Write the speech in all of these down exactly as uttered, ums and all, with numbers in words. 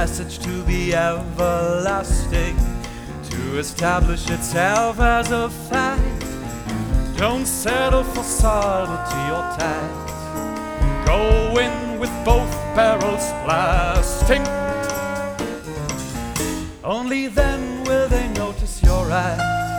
message to be everlasting, to establish itself as a fact. Don't settle for subtlety or tact. Go in with both barrels blasting. Only then will they notice your act.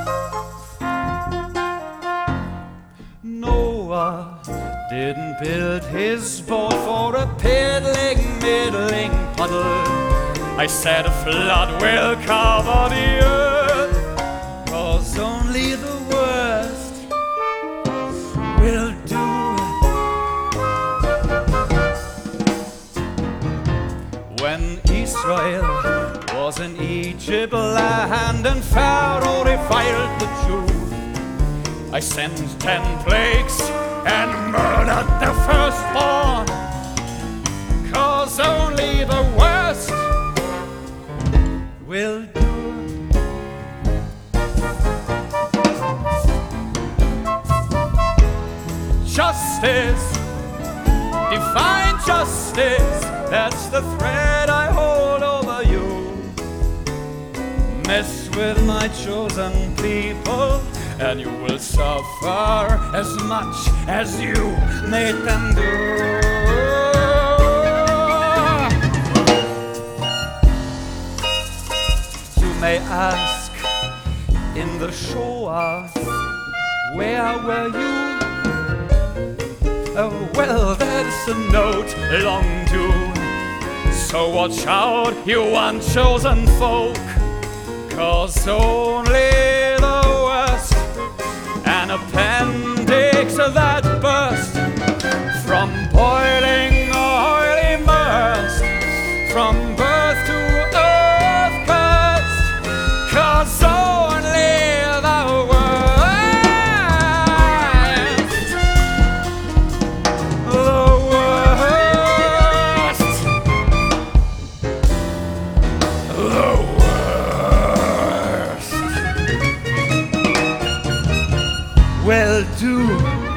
Noah didn't build his boat for a piddling, middling puddle. I said a flood will cover the earth, 'cause only the worst will do. When Israel was in Egypt land and Pharaoh reviled the Jew, I sent ten plagues and murdered the firstborn, 'cause only the worst will do. Justice, divine justice, that's the thread I hold over you. Mess with my chosen people and you will suffer as much as you made them do. You may ask in the Shoah, where were you? Oh, well, that's a note long due. So watch out, you unchosen folk, 'cause only the worst, an appendix that burst from boiling oil immersed, from birth to earth cursed, 'cause only the worst, the worst, the worst will do.